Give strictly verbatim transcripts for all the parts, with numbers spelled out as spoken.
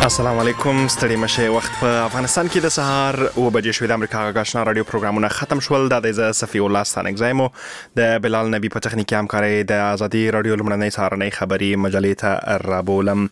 السلام علیکم. ستړي مشه. وخت په افغانستان کې د سهار او بجې شوې. د امریکا غاښنا رادیو پروګرامونه ختم شول. د دې صفي الله ستانک زایمو د بلال نبی په تخنیکی همکاري د ازادي رادیو لمړنۍ سهارنۍ خبري مجلې ته رابولم.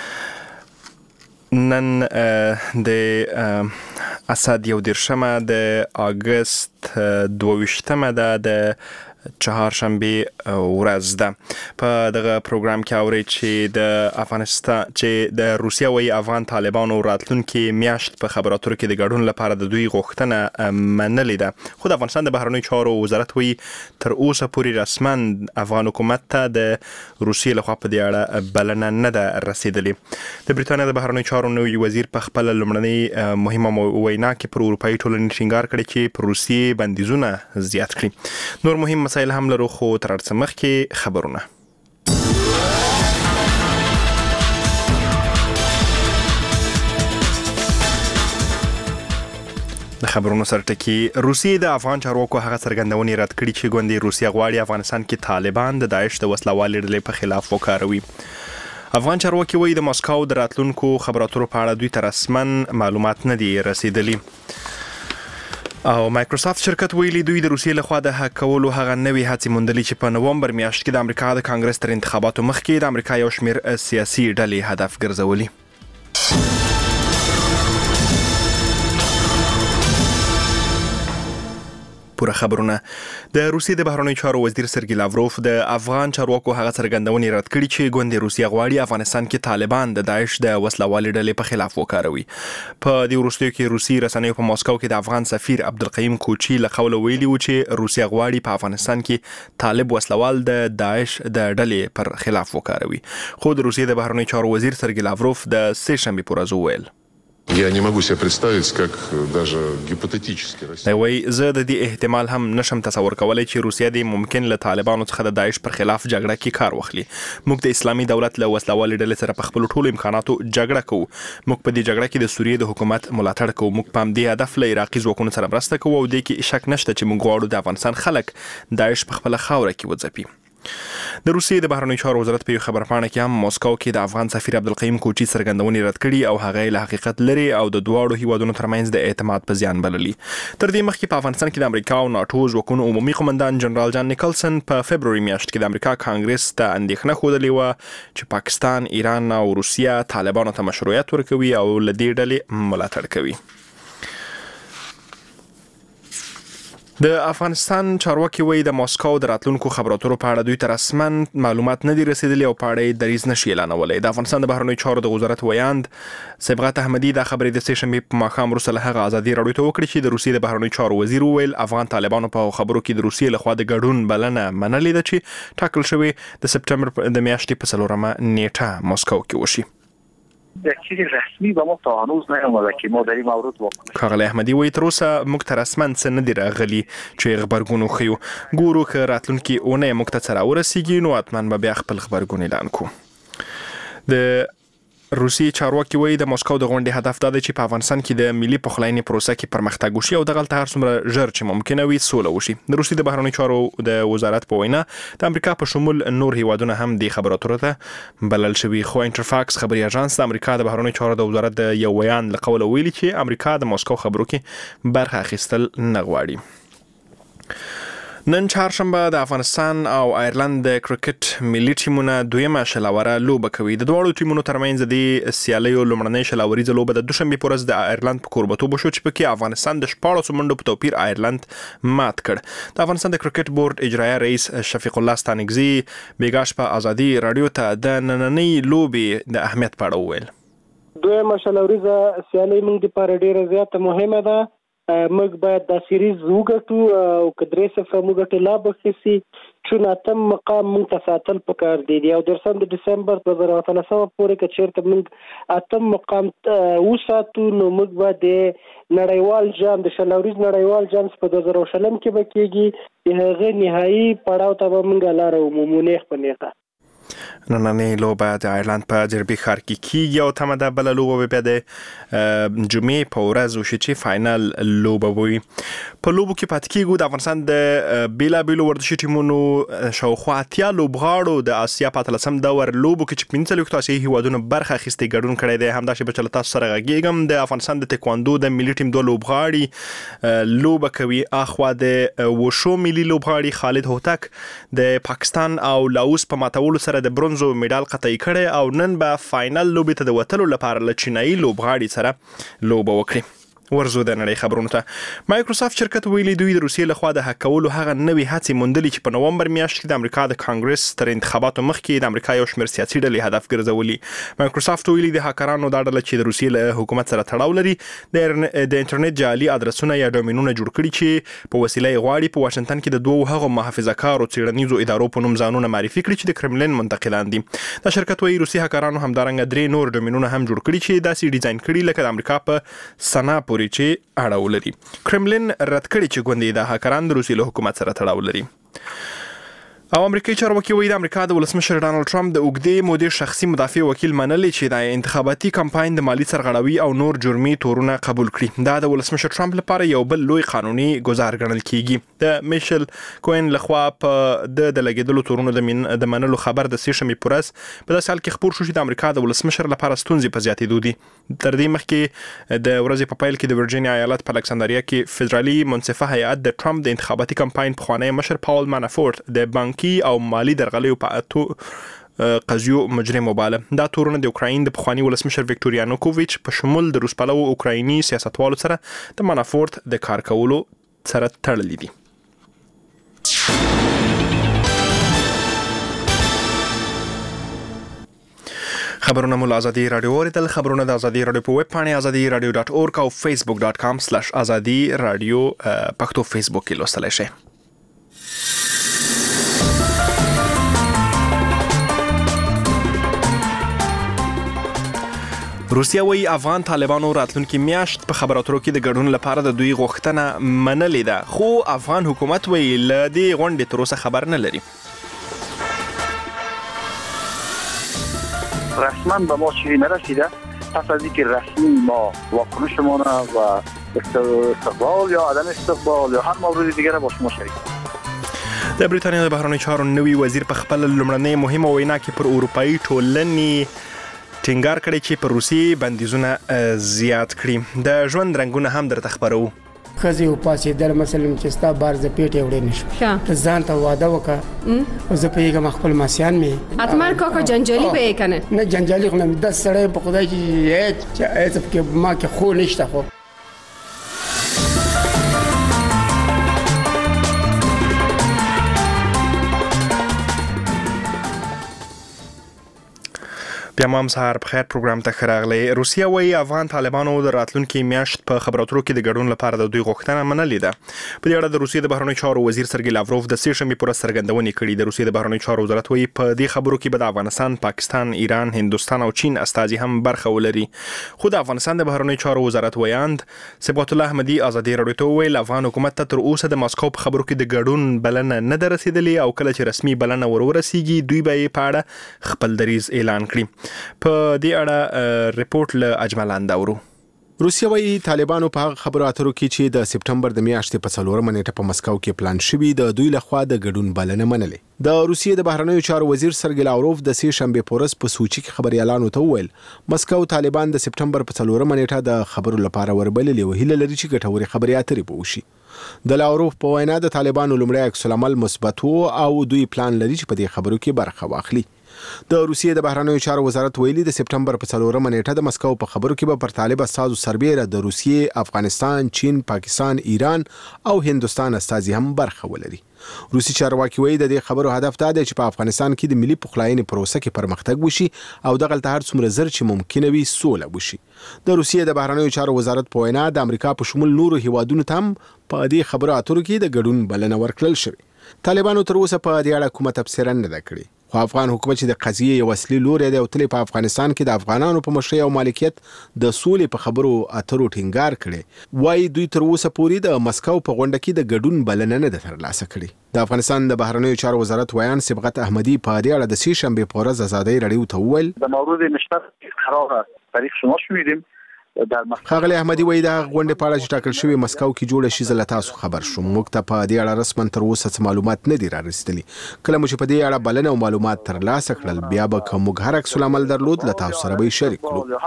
نن د اسد یو دیرشمه د اگست دوه ده د چهارشنبه ورځ ده. په دغه پروګرام کې اوري چې د افغانستان چې د روسیه وی افغان طالبانو راتلونکي میاشت په خبرو اترو کې د ګډون لپاره د دوی غوښتنه منلې ده. خو د افغانستان د بهرنیو چارو وزارت وی تر اوسه پورې رسما افغان حکومت ته د روسیې لخوا په دې اړه بلنه نه ده رسیدلې. د بریټانیا د بهرنیو چارو نوی وزیر په خپل لومړنۍ مهمه وینا کې پر اروپایي ټولنې ټینګار کړی چې پر روسیې بندیزونه زیات کړي. نور مهم مسایل هم لرو، خو تر څه مخکې خبرونه. د خبرونو سرټکی. روسیې د افغان چارواکو هغه څرګندونې رد کړي چې ګوندې روسیه غواړي افغانستان کې طالبان د داعش د وسلوالې ډلې په خلاف وکاروي. افغان چارواکي وایي د مسکو د راتلونکو خبرو اترو په اړه دوی ته رسما معلومات نه دي رسیدلي. او مایکروسافت شرکت ویلي دوی د روسیې لخوا د هک کولو هغه نوې هڅې موندلې چې په نومبر میاشت کې د امریکا د کانګرس تر انتخاباتو مخکې د امریکا یو شمېر سیاسي ډلې هدف ګرځولي. پوره خبرونه. د روسیې د بهرنیو چارو وزیر سرګی لاوروف د افغان چارواکو هغه څرګندونې رد کړي چې ګوندې روسیه غواړي افغانستان کې طالبان د داعش د وسلوالې ډلې په خلاف وکاروي. په دې وروستیو کې روسي رسنیو په مسکو کې د افغان سفیر عبدالقیم کوچی له قوله ویلي و چې روسیه غواړي په افغانستان کې طالب وسلوال د داعش د ډلې پر خلاف وکاروي. خو د روسیې د بهرنیو چارو وزیر سرګی لاوروف د سه شنبې پر ورځ وویل Я не могу себе представить, как даже гипотетически Россия. دا وایي زه د دې احتمال هم نشم تصور کولی چې روسیه د ممکن له طالبانو څخه د داعش پر خلاف جګړه کې کار واخلي. موږ د اسلامي دولت له وسلوالې ډلې سره په خپل ټولو امکاناتو جګړه کوو. موږ په دې جګړه کې د سوریې د حکومت ملاتړ کوو. موږ په همدې هدف له عراقي ځواکونو سره مرسته کوو او دې کې شک نشته چې موږ غواړو د افغانستان خلک داعش په خپله خاوره کې وځپي. د روسیې د بهرنیو چارو وزارت په یو خبرپاڼه کې هم مسکو کې د افغان سفیر عبدالقیم کوچی څرګندونې رد کړي او هغه له حقیقت لري او د دواړو هیوادونو ترمنځ د اعتماد په زیان بللي. تر دې مخکې په افغانستان کې د امریکا او ناټو ځواکونو عمومي قومندان جنرال جان نیکلسن په فبروري میاشت کې د امریکا کانګرس ته اندېښنه ښودلې وه چې پاکستان، ایران او روسیه طالبانو ته مشروعیت ورکوي او له دې ډلې ملاتړ کوي. د افغانستان چارواکي وایي د مسکو د راتلونکو خبرو اترو په اړه دوی ته رسما معلومات نه دي رسیدلي او په اړه یې دریځ نشي اعلانولی. د افغانستان د بهرنیو چارو د وزارت ویاند صبغت احمدي دا خبرې د سه شنبې په ماښام وروسته له هغه ازادي راډیو ته وکړې چې د روسیې د بهرنیو چارو وزیر وویل افغان طالبانو په خبرو کې د روسیې لخوا د ګډون بلنه منلې ده چې ټاکل شوې د سپټمبر د میاشتې په څلورمه نیټه مسکو کې وشي. چیزی رسمی به ما تا هنوز نیامده که ما در این مورد واکنش. ښاغلی احمدي وایي تر اوسه موږ ته رسما څه نه دي راغلي چې غبرګون وښیو. ګورو که راتلونکي اونۍ موږ ته څه راورسیږي نو حتما به بیا خپل غبرګون اعلان کړو. د روسي چارواکي وایي د مسکو د غونډې هدف دا دی چې په افغانستان کې د ملي پخلاینې پروسه کې پرمختګ وشي او دغلته هر څومره ژر چې ممکنه وي سوله وشي. د روسي د بهرنیو چارو د وزارت په وینا د امریکا په شمول نور هیوادونه هم د خبرو اترو ته بلل شوي. خو انټرفاکس خبري اژانس د امریکا د بهرنیو چارو د وزارت د یو ویان له قوله ویلي چې امریکا د مسکو خبرو کې برخه اخیستل نه غواړي. نن چهارشنبه د افغانستان او آیرلند د کرکټ ملي ټیمونه دویمه شلاوره لوبه کوي. د دواړو ټیمونو ترمنځ د سیالیو لومړنۍ شلاوریزه لوبه د دوشنبې په ورځ د آیرلند په کوربتوب وشو چې پکې افغانستان د شپاړسو منډو په توپیر آیرلند مات کړ. د افغانستان د کرکټ بورډ اجرایه رئیس شفیق الله ستانکزي بیګا شپه ازادي راډیو ته د نننۍ لوبې د اهمیت په اړه وویل. دویمه شلاوریزه سیالي موږ لپاره ډیره زیاته مهمه ده. موږ باید دا سیریز وګټو او که درې صفر موږ ګټو لا بخسي چون اتم مقام موږ ته ساتل پکار دی او درسم د ډسمبر په دوه زره اتلسمه پورې که چیرته موږ اتم مقام وساتو نو موږ به د نړیوال جام د شلاوریز نړیوال جام په دوه زره شلم کې به کېږي. هغه نهایي پړاو ته به موږ لاره ومومو نیغ په نیغه. نننۍ لوبه د آیرلند په جربي ښار کې کیږي او تمه ده بله لوبه به بیا د جمعې په ورځ وشي چې فاینل لوبه وي. په لوبو کې پاتې کیږو د افغانستان د بیلابیلو ورزشي ټیمونو شاوخوا اتیا لوبغاړو د اسیا په اتلسم دور لوبو کې چې پنځه څلوېښتو اسیایي هیوادونو برخه اخیستې ګډون کړی دی. همداسې به چې له تاسو سره غږیږم د افغانستان د تکواندو د ملي ټیم دوه لوبغاړي لوبه کوي. اخوا د وشو ملي لوبغاړي خالد هوتک د پاکستان او لاوس په ماتولو سره د برونزو میډال قطعي کړي او نن به فاینل لوبې ته د وتلو لپاره له چینایي لوبغاړي سره لوبه وکړي. ورزو د نړۍ خبرونو ته مایکروسافت شرکت ویلي دوی د روسیې لخوا د هک کولو هغه نوې هڅې موندلې چې په نومبر میاشت کې د امریکا د کانګرس تر انتخاباتو مخکې د امریکا یو شمېر سیاسي ډلې هدف ګرځولي. مایکروسافت ویلي د هکرانو دا ډله چې د روسیې له حکومت سره تړاو لري د انټرنیټ جعلي ادرسونه یا ډومینونه جوړ کړي چې په وسیله یې غواړي په واشنګټن کې د دوو هغو محافظه‌کارو څېړنیزو ادارو په نوم ځانونه معرفي کړي چې د کرملین منتقلان دي. دا شرکت وایي روسي هکرانو همدارنګه درې نور ډومینونه هم جوړ کړي چې داسې ډیزاین کړي لکه د امریکا په سنا پورې چې اړه ولري. کرملین رد کړي چې ګوندې د هکران د روسي له حکومت سره تړاو لري. او امریکایي چارواکي وایي د امریکا د ولسمشر ډانلډ ټرمپ د اوږدې مودې شخصي مدافع وکیل منلي چې د انتخاباتي کمپاین د مالی سرغړوي او نور جرمي تورونه قبول کړي. دا د ولسمشر ټرمپ لپاره یو بل لوی قانوني ګزار ګڼل کیږي. د میشل کوین لخوا په د د لګیدلو تورونو د منلو خبر د سې شنبې په ورځ په داسې حال کې خپور شو چې د امریکا د ولسمشر لپاره ستونزې په زیاتېدو دي. تر دې مخکې د ورځې په پیل کې د ورجینیا ایالت په الکساندریا کې فدرالي منصفه هیئت د ټرمپ د انتخاباتي کمپاین پخوانی مشر پاول مانافورت د بانکي او مالی درغلیو په اتو قضیو مجرم وباله. دا تورونه د اوکراین د پخوانی ولسمشر ویکټوریا یانوکوویچ په شمول د روس پلوو اوکرایني سیاستوالو سره د مانافورت د کار کولو سره تړلي دي. خبرونه مو له ازادي رادیو اوریدل. خبرونه د ازادي رادیو په ویب پاڼې ازادي رادیو ډاټ اورګ او فیسبوک ډاټ کام سلیش ازادي رادیو پښتو فیسبوک کې لوستلی شئ. روسیا وایي افغان طالبانو راتلونکي میاشت په خبرو اترو کې د ګډون لپاره د دوی غوښتنه منلې ده، خو افغان حکومت وایي له دې غونډې تر اوسه خبر نه لري. رسما به ما چیزی نرسیده. پس از اینکه رسمی ما واکنشمان و استقبال یا عدم استقبال یا هر مورد دیگر با شما شریک. د بریتانیا د بهرنیو چارو نوي وزیر په خپل لومړنۍ مهمه وینا کې پر اروپایي ټولنې ټینګار کړی چې پر روسي بندیزونه زیات کړي. د ژوند رنګونه هم درته خبرو. خزي او پاسې در مثلا چې ستا بار ز پیټه وړې نشو ته ځان ته واده وکړه او زه پیګم خپل ماسیان می اتمر کوکو جنجالي به کنه نه جنجالي خو نه د سړی په خدای کې چې چې ما کې خو نشته. خو بیا هم سهار په خیر پروګرام ته ښه راغلی. روسیه وایي افغان طالبانو د راتلونکي میاشت په خبرو اترو کې د ګډون لپاره د دوی غوښتنه منلې ده. په دې اړه د روسیې د بهرنیو چارو وزیر سرګی لاوروف د سې شنبې په ورځ څرګندونې کړې. د روسیې د بهرنیو چارو وزارت وایي په دې خبرو کې به د افغانستان، پاکستان، ایران، هندوستان او چین استازي هم برخه ولري. خو د افغانستان د بهرنیو چارو وزارت ویاند صبغت الله احمدي ازادي رادیو ته وویل افغان حکومت ته تر اوسه د ماسکو په خبرو کې د ګډون بلنه نه ده رسېدلې او کله چې رسمي بلنه ور ورسیږي دوی به یې په اړه خپل دریځ اعلان کړي. په دې اړه ریپورت له اجمل انداورو. روسیه وايي طالبانو په هغه خبرو اترو کې چې د سپټمبر د میاشتې په څلورمه نیټه په مسکو کې پلان شوی د دوی لخوا د ګډون بلنه منلې. د روسیې د بهرنیو چارو وزیر سرګی لاوروف د سې شنبې په ورځ په سوچي کې خبريالانو ته وویل مسکو طالبان د سپټمبر په څلورمه نیټه د خبرو لپاره وربللې او هیله لري چې ګټوري خبري اترې به وشي. د لاوروف په وینا د طالبانو لومړی عکس العمل مثبت او دوی پلان لري چې په دې خبرو کې برخه واخلي. د روسیې د بهرنیو چارو وزارت ویلي د سپټمبر په څلورمه نیټه د مسکو په خبرو کې به پر طالب استازو سربېره د روسیې، افغانستان، چین، پاکستان، ایران او هندوستان استازي هم برخه ولري. روسي چارواکي وایي د دې خبرو هدف دا دی چې په افغانستان کې د ملي پخلاینې پروسه کې پرمختګ وشي او دغلته هر څومره زر چې ممکنه وي سوله وشي. د روسیې د بهرنیو چارو وزارت په وینا د امریکا په شمول نورو هیوادونو ته هم په دې خبرو اترو کې د ګډون بلنه ورکړل شوې. طالبانو تر اوسه په دې اړه کومه تبصره نه ده کړې. خو افغان حکومت چې د قضیې یو اصلي لوری دی او تل په افغانستان کې د افغانانو په مشرۍ او مالکیت د سولې په خبرو اترو ټینګار کړي وایي دوی تر اوسه پورې د مسکو په غونډه کې د ګډون بلنه نه ده ترلاسه کړې د افغانستان د بهرنیو چارو وزارت ویان صبغت احمدی په دې اړه د سې شنبې په ورځ ازادۍ رادیو ته وویل در مورد نشست قرار تاریخ شما شنیدیم خاغلی احمدی وایي د غونډې په اړه چې ټاکل شوی مسکو کې جوړه شي زله تاسو خبر شوم موږ ته په دې اړه رسمن تر اوسه معلومات نه دي رارسېدلي کله مو چې په دې اړه بلنه او معلومات ترلاسه کړل بیا به کوم هر عکس العمل درلود له تاسو سره به شریک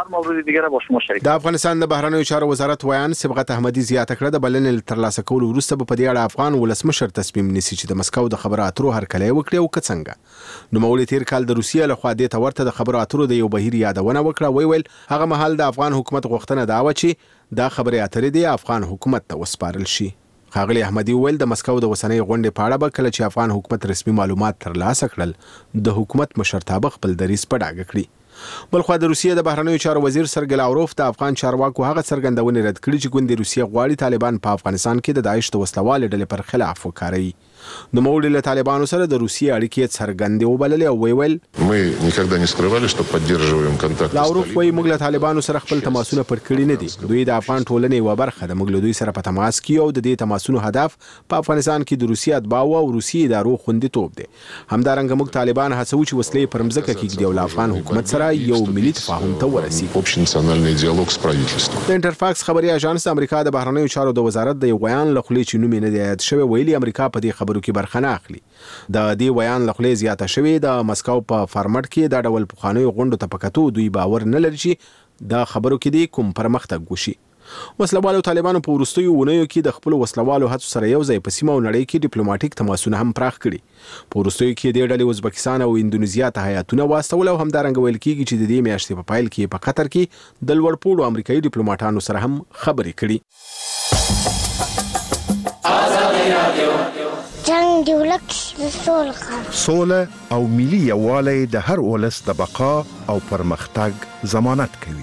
کړو د افغانستان د بهرنیو چارو وزارت ویان صبغت احمدی زیاته کړه د بلنې ترلاسه کولو وروسته په دې اړه افغان ولسمشر تصمیم نیسي چې د مسکو د خبرو اترو هرکلی وکړي او څنګه نو مولي تیر کال د روسیې له خوا د تورته د خبرو اترو د یو بهیر یادونه وکړه وی ویل هغه مهال د افغان حکومت غوښتنه دا و چې دا خبرې اترې دی افغان حکومت ته وسپارل شي خاغلی احمدی ویل د مسکو د وسنۍ غونډې په اړه به کله چې افغان حکومت رسمي معلومات ترلاسه کړل د حکومت مشرتابه خپل دریځ په ډاګه کړي بلخو د روسیې د بهرنیو چارو وزیر سرګی لاوروف د افغان چارواکو هغه څرګندونې رد کړې چې ګوندې روسیې غواړي طالبان په افغانستان کې د داعش د وسلوالې ډلې پر خلاف وکاروي نو موږ له طالبانو سره د روسیې اړیکې څرګندې وبللې او وی ویل мы никогда не скрывали что поддерживаем контакт لاوروف وایي موږ له طالبانو سره خپل تماسونه پر کړی نه دي دوی د افغان ټولنې یوه برخه ده موږ له دوی سره په تماس کې او د دې تماسونو هدف په افغانستان کې د روسیې اتباعو او روسیې ادارو خوندیتوب دی همدارنګه موږ طالبان هڅوو چې وسلې پر مځکه کېږدي او له افغان حکومت سره یو ملي تفاهم ته ورسیږي общенациональный диалог с правительством د انټرفاکس خبري اژانس د امریکا د بهرنیو چارو د وزارت د یو بیان له خولې چې نوم یې نه دی یاد شوی ویلي امریکا په دې خبرو کې برخه نه اخلي د دې بیان له خولې زیاته شوی د مسکو په فارمټ کې د ډول پخوانیو غونډو ته پکاتو دوی باور نه لري چې د خبرو کې دی کوم پرمختګ وشي وسلوالو طالبانو په وروستیو ونیو کې د خپل وسلوالو هڅو سره یو ځای په سیمه او نړۍ کې ډیپلوماټیک تماسونه هم پراخ کړي په وروستیو کې د ډلې ازبکستان او اندونیزیا ته هیاتونه واستول او همدارنګه ویل کېږي چې د دې میاشتې په پایل کې په قطر کې د لوړپوړو امریکایي ډیپلوماټانو سره هم خبرې کړي جنگ دی ولک سوله سوله او ملي یووالی د هر ولس د بقا او پرمختګ ضمانت کوي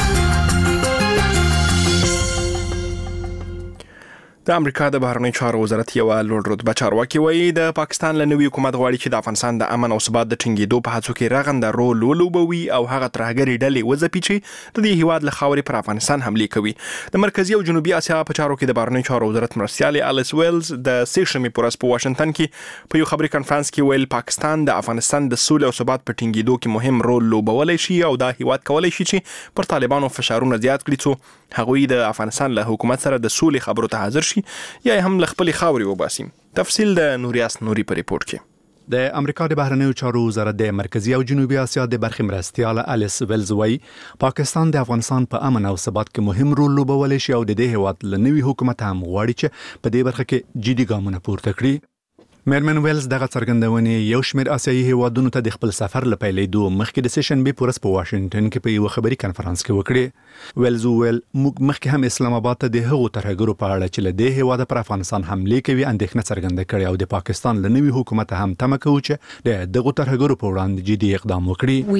د امریکا د بهرنیو چارو وزارت یو لوړ رتبه چارواکي وایي د پاکستان له نوي حکومت غواړي چې د افغانستان د امن او ثبات د ټینګېدو په هڅو کې رغنده رول ولوبوي او هغه ترهګرې ډلې وځپي چې د دې هیواد له خاورې پر افغانستان حملې کوي د مرکزي او جنوبي اسیا په چارو کې د بهرنیو چارو وزارت مرستیال الیس ویلز د سې شنبې په ورځ په واشنگټن کې په یو خبري کانفرنس کې ویل پاکستان د افغانستان د سولې او ثبات په ټینګېدو کې مهم رول لوبولی شي او دا هیواد کولی شي چې پر طالبانو فشارونه زیات کړي څو هغوی د افغانستان له حکومت سره د سولې خبرو ته حاضر شي یا هم له خپلې خاورې وباسي تفصیل د نوریاس نوري په ریپورت کې د امریکا د بهرنیو چارو وزارت د مرکزی او جنوبي اسیا د برخې مرستیال الیس ویلز وایي پاکستان د افغانستان په امن او ثبات کې مهم رول لوبولی شي او د دې هیواد له نوي حکومت هم غواړي چې په دې برخه کې جدي ګامونه پورته کړي مېرمن ویلز دغه څرګندونې یو شمېر آسیایي هیوادونو ته د خپل سفر له پیلېدو مخکې د سې شنبې په ورځ په واشنګټن کې په یو خبري کانفرنس کې وکړې ویلز ویل موږ مخکې هم اسلام آباد ته د هغو ترهګرو په اړه چې له دې هیواده پر افغانستان حملې کوي اندېښنه څرګنده کړې او د پاکستان له نوي حکومت هم تمه کوو چې د دغو ترهګرو په وړاندې جدي اقدام وکړي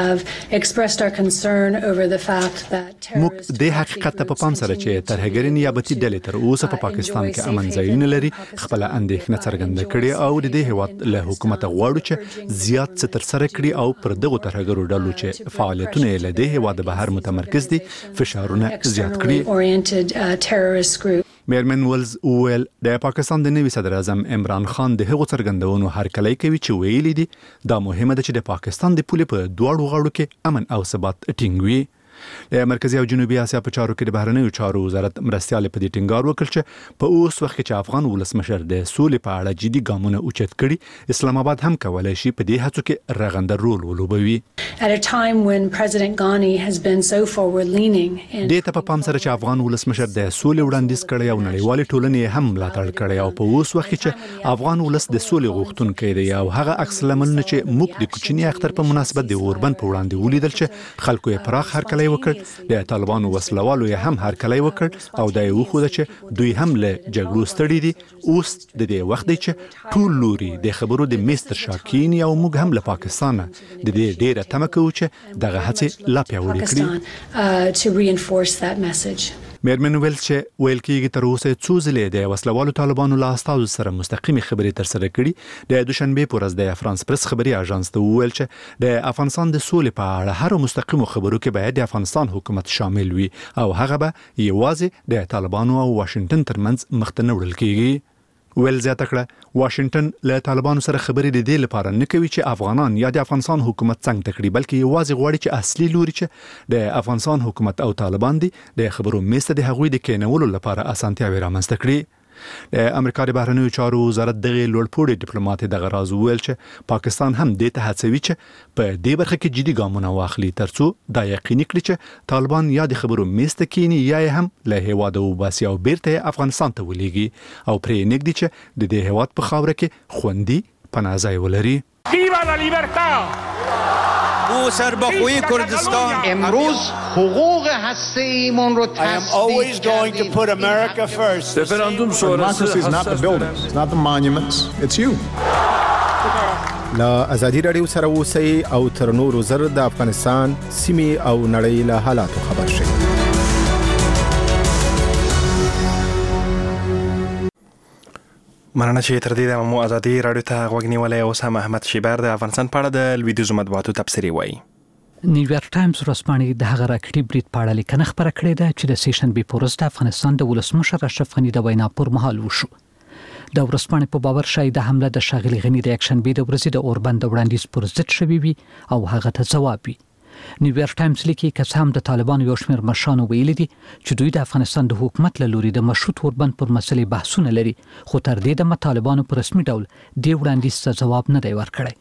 موږ د حقیقت ته په پام سره چې ترهګري نیابتي ډلې تر اوسه په پاکستان کې امن ځایونه لري خپل اندېښنه څرګنده کړي او د دې هیواد له حکومت غواړو چې زیات څه تر سره کړي او پر دغو ترهګرو ډلو چې فعالیتونه له دې هیواد بهر متمرکز دي فشارونه زیات کړي مېرمن ویلز ویل د پاکستان د نوي صدر اعظم عمران خان د هغو څرګندونو هرکلی کوي چې ویلي دي دا مهمه ده چې د پاکستان د پولې په دواړو غاړو کې امن او ثبات ټینګ وي د مرکزی او جنوبي اسیا په چارو کې د بهرنیو چارو وزارت مرستیال په دې ټینګار وکړ چې په اوس وخت کې چې افغان ولسمشر د سولې په اړه جدي ګامونه اوچت کړي اسلام آباد هم کولای شي په دې هڅو کې رغنده رول ولوبوي At a time when President Ghani has been so forward leaning د ته په پام سره چې افغان ولسمشر د سولې وړاندیز کړي او نړیوال ټولنې هم ملاتړ کړي او په اوس وخت کې چې افغان ولس د سولې غوښتونکي دی او هغه عکس العملونه چې موږ د کوچني اختر په مناسبت د اوربند په وړاندې ولیدل چې خلکو یې پراخ هرکلی وکړ د طالبانو وسلوالو یې هم هرکلی وکړ او دا یې وښوده چې دوی هم له جګړو ستړي دي اوس د دې وخت دی چې ټول لوري د خبرو د میز تر شا کښېني او موږ هم له پاکستانه د دې ډېره تمه کوو چې دغه هڅې لا پیاوړې کړي میرمن ویل چې ویل کېږي تر اوسه څو ځلې د وسلوالو طالبانو له استازو سره مستقیمي خبرې ترسره کړي. د دوشنبه په ورځ د فرانس پریس خبري اژانس ته وویل چې د افغانستان د سولې په اړه هر مستقیمو خبرو کې باید د افغانستان حکومت شامل وي او هغه به یوازې د طالبانو او واشنگټن ترمنځ مخ ته نه وړل کېږي. ویل زیاته کړه واشنگټن له طالبانو سره خبرې د دې لپاره نه کوي چې افغانان یا د افغانستان حکومت څنګه تکړي، بلکې یوازې غواړي چې اصلي لوري چې د افغانستان حکومت او طالبان دي د خبرو میز ته د هغوی د کېنولو لپاره اسانتیاوې رامنځته کړي. د امریکا د بهرنیو چارو وزارت دغه لوړپوړي ډیپلوماټ دغه راز ویل چې پاکستان هم دې ته هڅوي چې په دې برخه کې جدي ګامونه واخلي ترڅو دا یقیني کړي چې طالبان یا د خبرو میز ته کینی یا هم له هیواده وباسي او بیرته افغانستان ته ولېږي او پرې نږدې چې د دې هیواد په خاوره کې خوندي پناه ځای ولري. ویوا لا لیبرتا! او سربخوی کردستان امروز حقوق هسته‌ایمون رو I am always going to put America first. Referandum sonrası is not the buildings, it's not the monuments, it's you. لا ازادي رادیو سره اوسئ او تر نورو زر د افغانستان سیمې او نړۍ له حالاتو خبر شئ. مننه چې تر دې د مو ازادي رادیو ته غوږ نیولای او سم احمد شیبر د افغانستان په اړه د لویدیزو مطبوعاتو تبصرې وایي. نیویارک ټایمز ورځپاڼې د هغه راکټي برید په اړه لیکنه خپره کړې ده چې د سیشنبې په ورځ د افغانستان د ولسمشر اشرف غني د وینا پر مهال وشو. د ورځپاڼې په باور شاید د حمله د ښاغلي غني د یکشنبې د ورځې د اوربند وړاندیز پر ضد شوی وي او هغه ته ځواب وي. نیویارک ټایمز لیکي که هم د طالبانو یو شمېر مشرانو ویلي دي چې دوی د افغانستان د حکومت له لوري د مشروط اوربند پر مسلې بحثونه لري، خو تر دې د طالبانو په رسمي ډول دې وړاندیز ته ځواب نه دی ورکړی.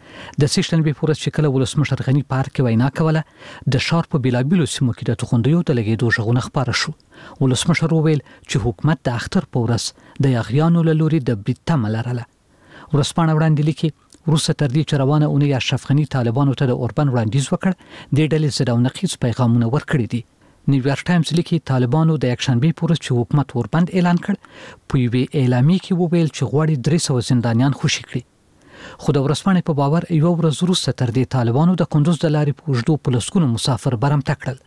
د سیشنبې په ورځ چې کله ولسمشر غني په ارګ کې وینا کوله د ښار په بیلابیلو سیمو کې د توغندیو د لګېدو غږونه خپاره شو. ولسمشر وویل چې حکومت د اختر په ورځ د یاغیانو له لوري د برید تمه لرله. ورځپاڼه وړاندې لیکي وروسته تر دې چې روانه اونۍ اشرف غني طالبانو ته د اوربند وړاندیز وکړ، دې ډلې ضد او نقیض پیغامونه ورکړي دي. نیویارک ټایمز لیکي طالبانو د یکشنبې په ورځ چې حکومت اوربند اعلان کړ، په یوې اعلامیې کې وویل چې غواړي درې سوه زندانیان خوشي کړي. خو د ورځپاڼې په باور یو ورځ وروسته تر دې طالبانو د کندوز د لارې په اوږدو په لسګونو مسافر برمته کړل.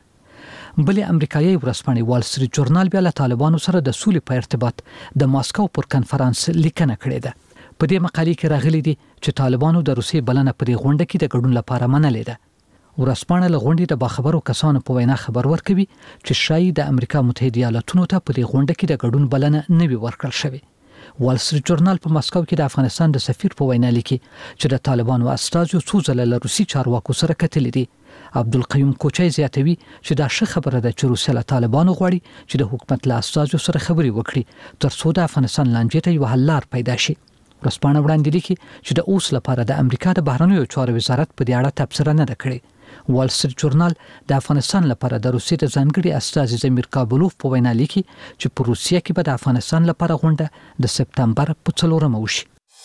بلې امریکایي ورځپاڼې وال سټریټ جورنال بیا له طالبانو سره د سولې په ارتباط د ماسکو پر کنفرانس لیکنه کړې ده. په دې مقالې کې راغلي دي چې طالبانو د روسیې بلنه په دې غونډه کې د ګډون لپاره منلې ده. ورځپاڼه له غونډې د باخبرو کسانو په وینا خبر ورکوي چې شاید د امریکا متحده ایالاتونو ته په دې غونډه کې د ګډون بلنه نه وي ورکړل شوې. وال سټریټ جورنال په مسکو کې د افغانستان د سفیر په وینا لیکي چې د طالبانو استازو څو ځله له روسي چارواکو سره کتلي دي. عبدالقیوم کوچی زیاتوي چې دا ښه خبره ده چې روسیه له طالبانو غواړي چې د حکومت له استازو سره خبرې وکړي ترڅو د افغانستان لانجې ته یو حل لار پیدا شي. ورځپاڼه وړاندې لیکي چې د اوس لپاره د امریکا د بهرنیو چارو وزارت په دې اړه تبصره نه ده کړې. وال سټریټ جورنال د افغانستان لپاره د روسیې د ځانګړي استازي زمیر کابلوف په وینا لیکي چې په روسیه کې به د افغانستان لپاره غونډه د سپتمبر په څلورمه وشي.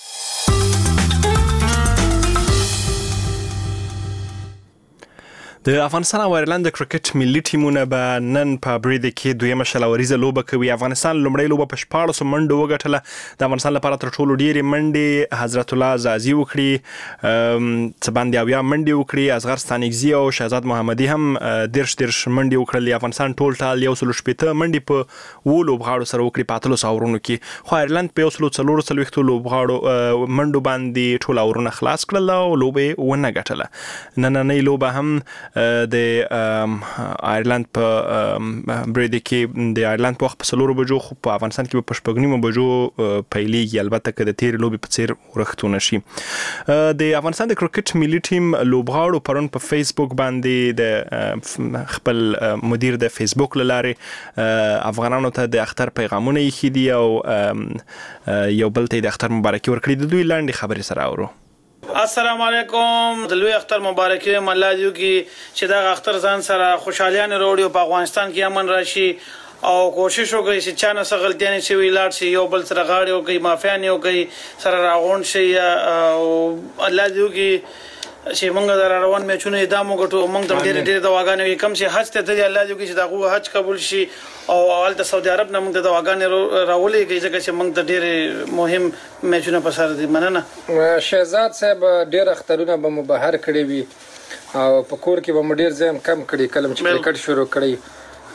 د افغانستان او آیرلند د کرکټ ملي ټیمونه به نن په برید کې دویمه شلوریزه لوبه کوي. افغانستان لومړی لوبه په شپاړسو منډو وګټله. د افغانستان لپاره تر ټولو ډېرې منډې حضرت الله زازي وکړي، څه باندې اویا منډې وکړي. اصغر ستانکزي او شهزاد محمدي هم دېرش دېرش منډې وکړلې. افغانستان ټول ټال یو سلو شپېته منډې په اوو لوبغاړو سره وکړي په اتلسو اورونو کې، خو آیرلند په یو سلو څلور څلوېښتو لوبغاړو منډو باندې ټول اورونه خلاص کړل او لوبه یې ونه ګټله. نننۍ لوبه هم د آیرلند په برید کې د آیرلند په وخت په څلورو بجو، خو په افغانستان کې په شپږ نیمو بجو پیلېږي، البته که د تېرې لوبې په څېر ورښتونه شي. د افغانستان د کرکټ ملي ټیم لوبغاړو پرون په فیسبوک باندې د خپل مدیر د فیسبوک له لارې افغانانو ته د اختر پیغامونه ایښي دي او یو بل ته یې د اختر مبارکي ورکړي. د دوی لنډې خبرې سره اورو. السلام علیکم. د لوی اختر مبارکي الله دې وکړي چې دا اختر ځان سره خوشحالیان وروړي او په افغانستان کې امن راشي او کوشش وکړي چې چا نه څه غلطیانې شوي لاړ شي، یو بل سره غاړې وکړي، مافیانې وکړي، سره راغونډ شي او الله دې وکړي چې موږ د روان میچونه ادامه وکړو. موږ ته ډېرې ډېرې دعاګانې وکړي، کوم چې حج ته ځي الله دې وکړي چې دغه حج قبول شي او هلته سعودي عرب نه موږ ته دعاګانې راولېږي ځکه چې موږ ته ډېرې مهم میچونه په سر دي. مننه. شهزاد صاحب ډېر اخترونه به مو بهر کړي وي او په کور کې به مو ډېر ځای کم کړي کله چې کرکټ شروع کړی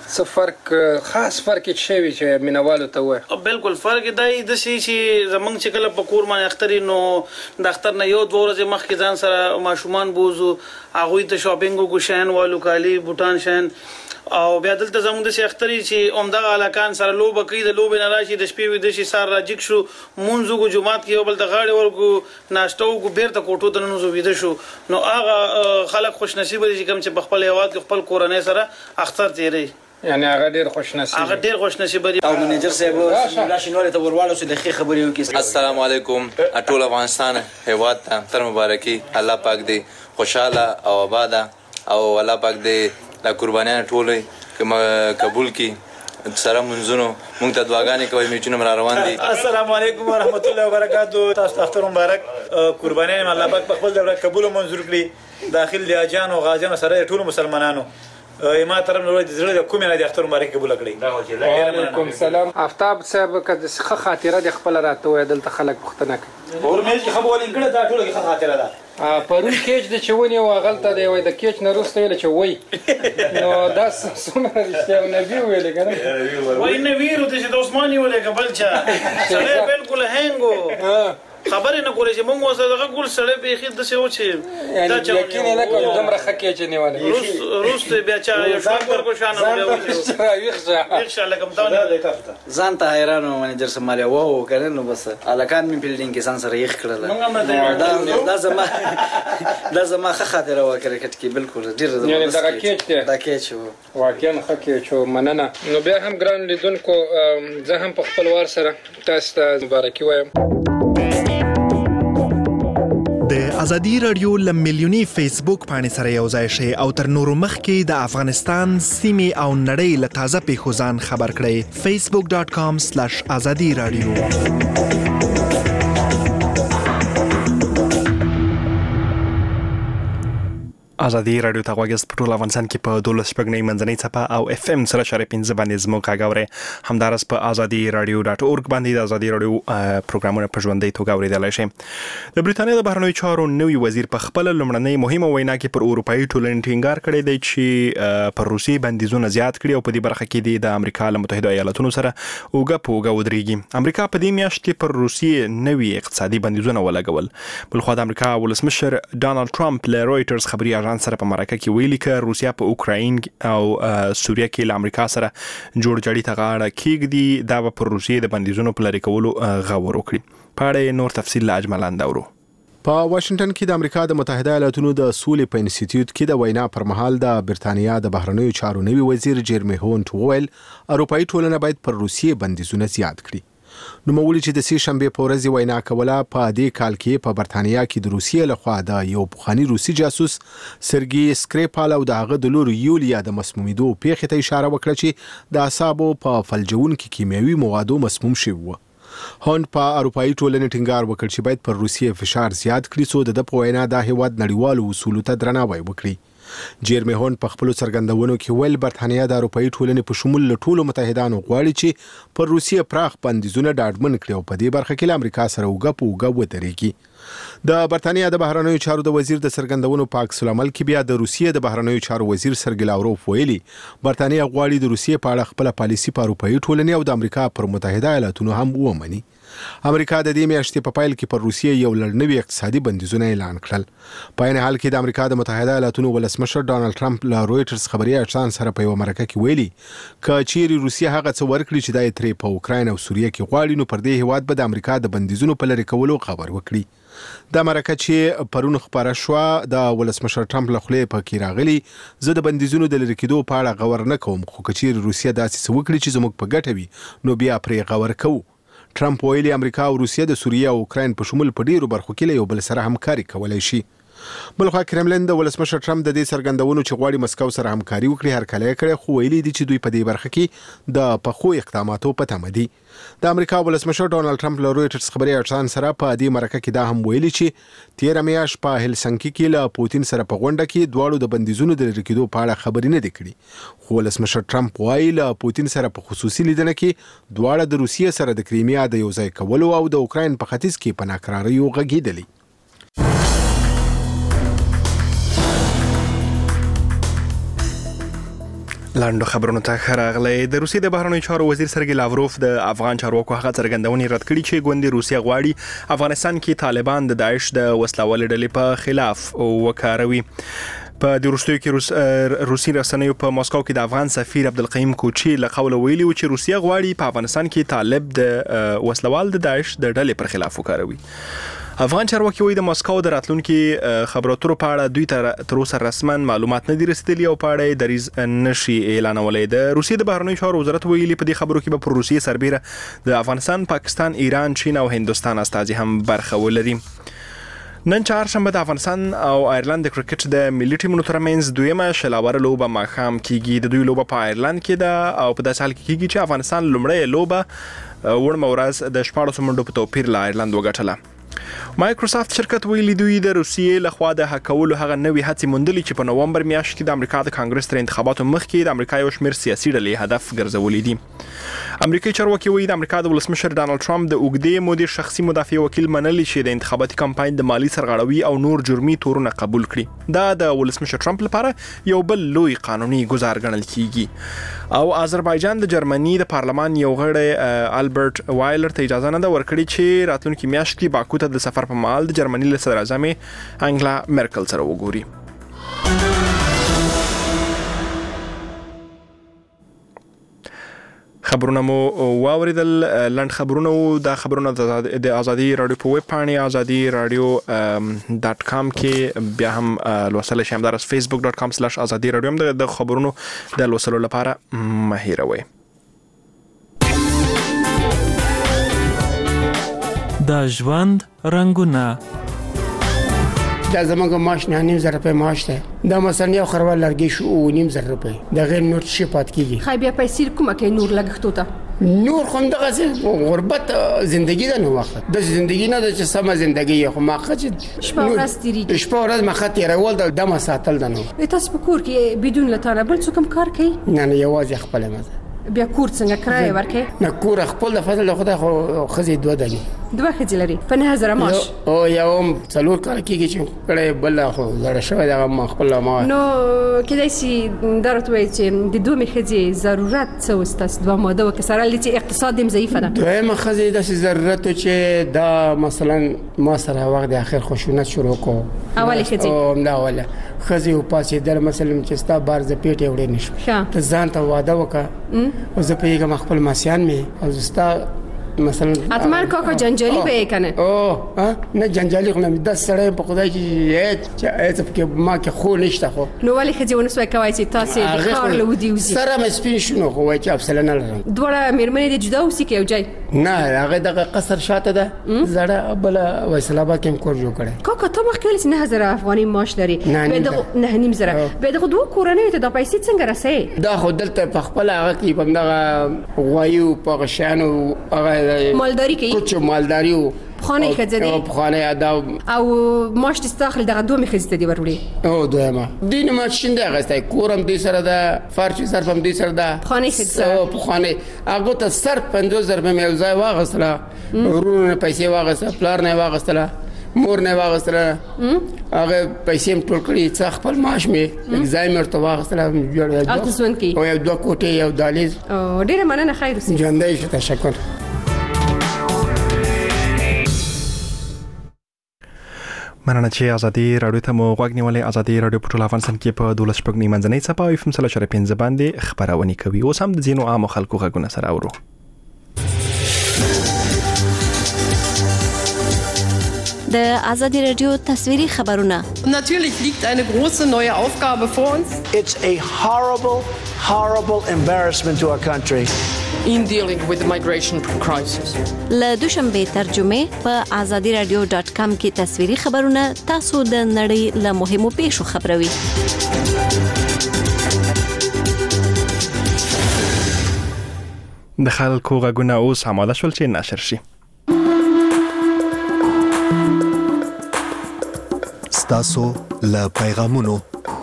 څه فرق خاص فرق شوی چې مینوالو ته وای بالکل فرق دی د شي چې زمنګ چې کله په کور باندې اختري نو د اختر نه یو دوه ورځې مخکې ځان سره ماشومان بوزو هغه ته شاپینګ کو شین والو کالی بوتان شین او بیا دلته زموږ د اختري چې عمده علاقان سره لوب کوي د لوب نه راشي د شپې وې د شي سار راجک شو مونږ کو جمعات کې بل د غاړي ورکو ناشتو کو بیرته کوټو ته نو زو ویده شو نو هغه خلک خوش نصیب دي چې کوم چې خپل هواد کې خپل کورنۍ سره اختر تیری یعنی هغه ډیر خوش نصیب هغه ډیر خوش نصیب دي او منیجر صاحب لاشینول ته ورواله سو د خې خبرې وکي السلام علیکم ټول افغانستان هیواد ته تر مبارکي الله پاک دې خوشاله او آباد او الله پاک دې لا قربانیان ټولې کما قبول کی سره منځونو مونږ ته دعاګانې کوي میچونه مر روان دي السلام علیکم ورحمت الله وبرکاتہ تاسو اختر مبارک قربانیان الله پاک خپل د قبول او منظور کړي داخل دی اجان او غازیان سره ټول مسلمانانو ما ترم نو د زړه کومه نه د اختر مبارک قبول کړي وعلیکم السلام آفتاب صاحب کده ښه خاطره د خپل راته وای دلته خلک پختنه کوي اور مې چې خبرول انګړه دا ټول ښه خاطره ده پرون کېچ د چونی او غلطه دی وای د کېچ نه روسته ویل چې وای نو دا څومره رښتیا نبی ویل کنه وای نبی ورته چې د عثماني ویل کبل چا سره بالکل هنګو خبرې نه کولې چې مونږ وسه دغه ګول سره به خید د څه و چې دا چې یقین نه کوم دومره خکې چې نیواله روس روس ته بیا چا یو شاګر کو شان بیا و چې ویښه ویښه لکه تاونه ځان ته حیران و منیجر سماریا وو کنه نو بس الکان می بلډینګ کې سان سره یې کړل دا دا زما دا زما خاطره و کرکټ کې بالکل ډیر زما یعنی دا کېچ دا کېچ واقعا خکې چې مننه نو بیا هم ګران لیدونکو زه هم په خپل وار سره تاسو ته مبارکي وایم د ازادي رادیو ل میلیونی فیسبوک باندې سره یو ځای شي او تر نورو مخکې د افغانستان سیمې او نړۍ له تازه پیښو ځان خبر کړئ facebook dot com slash azadi radio ازادي رادیو ته غوږی په ټول افغانستان کې په دولس شپږ منځنۍ څپه او اف ام سره شارې پنځه باندې زموږ غاوري همدارس په ازادي رادیو ډاټ اورګ باندې د ازادي رادیو پروګرامونه په ژوندۍ توګه اوریدلای شئ. د بریټانیا د بهرنیو چارو نوي وزیر په خپل لومړنۍ مهمه وینا کې پر اروپאי ټولنې ټینګار کړی دی چې پر روسي بندیزونه زیات کړي او په دې برخه کې د امریکا له متحده ایالاتونو سره اوګه پوګه ودرېږي. امریکا په دې میاشت کې پر روسي نوي اقتصادي بندیزونه ولګول. بل خو د امریکا ولسمشر ډانلډ ټرمپ له رويټرز خبري سره په مرکه کې ویلي ک روسیا په اوکراین او سوریه کې له امریکا سره جوړ جړی ته غاړه کېږدي دا په روسیې د بندیزونو په لری کولو غوړ وکړي. پاړې نور تفصیل لا اجمل اندورو. په واشنگټن کې د امریکا د متحده ایالاتونو د سولې په انسټیټیوټ کې د وینا پر مهال د برتانیا د بهرنیو چارو نوي وزیر جیرمی هونت وویل اروپאי ټولنه باید پر روسیې بندیزونه زیات کړي. نو مولي چې د سې شنبه په ورځ وینا کوله په دې کال کې په برتانیا کې د روسیې لخوا د یو پخوانی روسي جاسوس سرګي سکریپال او دغه د لور یولیا د مسمومیدو پیښې ته اشاره وکړه چې د اعصابو په فلجون کې کیمیاوي موادو مسموم شوی و. هون په اروپאי ټولنې ټینګار وکړ چې باید پر روسیې فشار زیات کړي څو د په وینا د هیواد نړیوالو اصولو ته درناوی وکړي. جیرمی هون په خپل څرګندونو کې ویل برتانیا د اروپאי ټولنې په شمول له ټولو متحدانو غواړي چې پر روسیې پراخ بندیزونه ډاډمن کړي او په دې برخه کې له امریکا سره اوګه په اوګه ودرېږي. د برتانیا د بهرنیو چارو د وزیر د څرګندونو په عکس العمل کې بیا د روسیې د بهرنیو چارو وزیر سرګي لاوروف ویلي برتانیا غواړي د روسیې په اړه خپل پالیسي په اروپאי ټولنې او د امریکا پر متحده ایالاتونو هم ومني. امریکا د دې میاشتې په پایل کې پر روسیې یو لړنوي اقتصادي بندیزونه اعلان کړل. په عین حال کې د امریکا د متحده ایالاتونو ولسمشر ډانلډ ټرمپ له رويټرز خبري اژانس سره په یو مرکه کې ویلي ک چیرې روسیه هغه څه ورکړي چې دای ترې په اوکراین او سوریه کې غواړي نو پر دې هیواد به د امریکا د بندیزونو په لری کولو خبر وکړي. د مرکه چې پرون خبره شو د ولسمشر ټرمپ له خلې په کې راغلي زه د بندیزونو د لری کېدو په اړه غور نه کوم خو کچیر روسیه داسې څه وکړي چې زموږ په ګټه وي نو بیا پرې غور کوو. ټرمپ ویلي امریکا او روسیه د سوریه او اوکراین په شمول په ډیرو برخو کې له یو بل سره همکاري کولای شي. بلخوا کرملین د ولسمشر ټرمپ د دې څرګندونو چې غواړي مسکو سره همکاري وکړي هر کله کړي خو ویلي دي چې دوی په دې برخه کې د پخو اقداماتو په تمه دي. د امریکا ولسمشر ډانلډ ټرمپ له رويټرز خبري اژانس سره په دې مرکه کې دا هم ویلي چې تیر میاشت په هلسنکي کې له پوتین سره په غونډه کې دواړو د بندیزونو د لری کېدو په اړه خبرې نه دي کړې خو ولسمشر ټرمپ وایي له پوتین سره په خصوصي لیدنه کې دواړه د روسیې سره د کریمیا د یو ځای کولو او د اوکراین په ختیځ کې په ناکراریو غږیدلی. لاندو خبرونو ته راغلی. د روسیې د بهرنیو چارو وزیر سرګی لاوروف د افغان چارواکو هغه څرګندونې رد کړې چې ګوندې روسیه غواړي افغانستان کې طالبان د داعش د وسلوالې ډلې په خلاف وکاروي. په د روسیې کې روس روسي رسنیو په مسکو کې د افغان سفیر عبدالقیوم کوچی له قوله ویلي و چې روسیه غواړي په افغانستان کې طالب د وسلوال د داعش د ډلې پر خلاف وکاروي. افغان چارواکي وایي د مسکو د راتلونکي خبرو اترو په اړه دوی ته تر اوسه رسما معلومات نه دي رسیدلي او په اړه دریز نشي اعلانولی. د روسیې د بهرنیو چارو وزارت ویلي په دې خبرو کې به پر روسیې سربېره د افغانستان، پاکستان، ایران، چین او هندوستان استازي هم برخه ولري. نن چهارشنبه د افغانستان او آیرلند د کرکټ د ملي ټیمونو ترمنځ دویمه شلاوره لوبه ماښام کیږي. د دوی لوبه په آیرلند کې ده او په داسې حال کې کیږي چې افغانستان لومړی لوبه وړمه ورځ د شپاړسو منډو په توپیر له آیرلند وګټله. مایکروسافت شرکت ویلي دوی د روسیې لخوا د هکولو هغه نوې هڅې موندلې چې په نومبر میاشت کې د امریکا د کانګرس تر انتخاباتو مخکې د امریکا یو شمېر سیاسي ډلې هدف ګرځولې دي. امریکایي چارواکي وایي د امریکا د ولسمشر ډانلډ ټرمپ د اوږدې مودې شخصي مدافع وکیل منلي چې د انتخاباتي کمپاین د مالی سرغړوي او نور جرمي تورونه قبول کړي. دا د ولسمشر ټرمپ لپاره یو بل لوی قانوني ګزار ګڼل کیږي. او آذربایجان د جرمني د پارلمان یو غړی البرټ وایلر ته اجازه نه ده ورکړې چې راتلونکي میاشت کې باکو ته د سفر په مهال د جرمني له صدر اعظم انګلا مرکل سره وګوري. خبرونه مو واوریدل. لنډ خبرونه د خبرونه د ازادي رادیو په ویب پاڼې ازادي رادیو ډاټ کام کې بیا هم لوستل شئ. همدارس فیسبوک ډاټ کام سلاش ازادي رادیو هم د خبرونو د لوستلو لپاره مه هیروئ. د ژوند رنگونه دا زمونږ معاش نه نیم زره روپۍ معاش دی. دا مثلا یو خروار لرګی شو او نیم زره روپۍ د غیر نور شي پات کیږي. خای بیا پیسې کومه کې نور لګښتو ته نور خو دغه غربت زندگی ده. نو وخت د زندگی نه د چې سم زندگی خو ما خچ شپه ورځ تیریږي. شپه ورځ ما خاطر راول د دمه ساتل ده. نو تاسو په کور کې بدون لته بل څه کوم کار کوي؟ نه نه یوازې خپل مزه. بیا کور څنګه کرای ورکې؟ نه کور خپل د فضل خدای خو خزي دوه دني دوه خځې لري په نه هزار معاش او یو څلور کال کېږي چې کړه بل خو زړه شوی دا ما خپل ما نو کله چې درته وایي چې د دوه خځې ضرورت څه وستاس دوه ماده وکسره لته اقتصاد هم ضعیف ده. دوه خځې د ضرورت چې دا مثلا ما سره وخت اخر خشونت شروع کو اوله خځې او نه اوله خځې او پاسې در مثلا چې ستا بار ز پیټ وړې نشو ته ځان ته واده وکړه او زه په یوه خپل ماسیان می او زستا مثلا اتمر کاکا جنجالی به کنه او ها نه جنجالی خو نه د سره په خدای چې چې چې ما کې خو نشته خو نو ولی خځې ونسوي کوي چې تاسو د کار له ودی وزي سره مې سپین شنو خو وای چې افسل نه لرم دوړه مېرمنې د جدا اوسې کې یو ځای نه هغه دغه قصر شاته ده زړه بل وسلابا کې کور جوړ کړي. کاکا ته مخ کې نه هزار افغاني معاش لري به دغه نه نیم زره به دغه دوه کورنۍ ته د پیسې څنګه رسې؟ دا خو دلته په خپل هغه کې په دغه غوایو په غشانو هغه مالداری کوي کوچ مالداری او خانه خځه او خانه ادا او ماش دستاخل دغه دوه خځه دی ورولې او دویمه دین ما شینده غسته کورم دې سره ده فرچ صرفم دې سره ده خانه خځه او خانه هغه ته صرف پنځوس زره مې یو ځای واغسله ورونه پیسې واغسله پلار نه واغسله مور نه واغسله هغه پیسې ټول کړی څخ خپل معاش مې ایگزامر ته واغسله جوړ او تاسو ونکي او یو دوه کوټه یو دالیز او ډیره مننه خیر اوسې ژوندۍ شه تشکر. مننه چې ازادي رادیو ته مو غوږ نیولې. ازادي رادیو په ټول افغانستان کې په دولس شپږ نیمه منځنۍ څپه او اف ام سره پنځه باندې خبرونه کوي. اوس هم د ځینو عامو خلکو غږونه سره اورو. د ازادي رادیو تصویري خبرونه. Natürlich liegt eine große neue Aufgabe vor uns. It's a horrible, horrible embarrassment to our country. In dealing with the migration crisis. له دوشنبه ترجمه په ازادي رادیو ډاټ کام کې تصویري خبرونه تاسو د نړۍ له مهمو پیښو خبروي. د خلکو غږونه اوس آماده شول چې نشر شي. ستاسو له پیغامونو.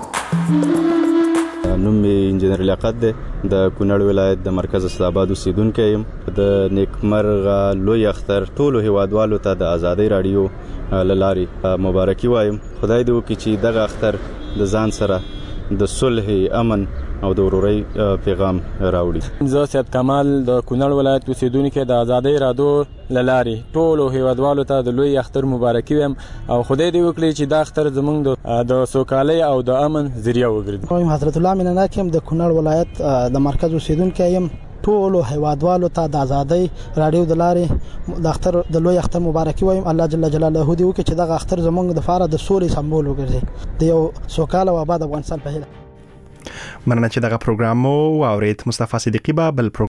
نوم می انجنیر لیاقت دی د کونړ ولایت د مرکز اسلامآباد اوسیدونکی یم. د نیکمرغه لوی اختر ټولو هیوادوالو ته د ازادي رادیو له لارې مبارکي وایم. خدای دې وکړي چې دغه اختر د ځان سره د صلح، امن او د ورورۍ پیغام راوړي. زه سید کمال د کونړ ولایت اوسیدونکو د ازادۍ رادیو للاري ټول هیوادوالو ته د لوی اختر مبارکي ویم او خدای دې وکړي چې دا اختر زمونږ د سوکالۍ او د امن ذریعہ وګرځي. حضرت الله مینانا کوم د کونړ ولایت د مرکز اوسیدونکو یم ټول هیوادوالو ته د ازادۍ رادیو د لارې د اختر د لوی اختر مبارکي وایم. الله جل جلاله دې وکړي چې دا اختر زمونږ د فاره د سولې سمبول وګرځي د یو سوکاله او آباد افغانستان په هیله. مننه چې دغه پروګرام مو واورید. مصطفی صدیقی به بل